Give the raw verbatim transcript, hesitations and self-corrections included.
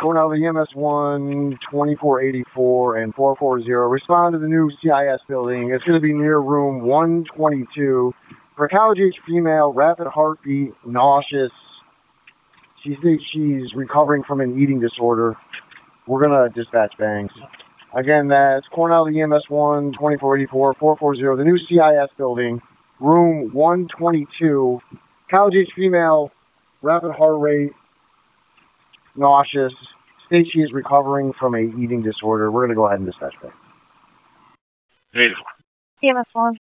Cornell E M S one, twenty-four eighty-four, and four forty. Respond to the new C I S building. It's going to be near room one twenty-two. For a college-age female, rapid heartbeat, nauseous. She thinks she's recovering from an eating disorder. We're going to dispatch Bangs. Again, that's Cornell E M S one, twenty-four eighty-four, four forty. The new C I S building, room one twenty-two. College-age female, rapid heart rate, nauseous. States she is recovering from a eating disorder. We're going to go ahead and dispatch Bangs. E M S one.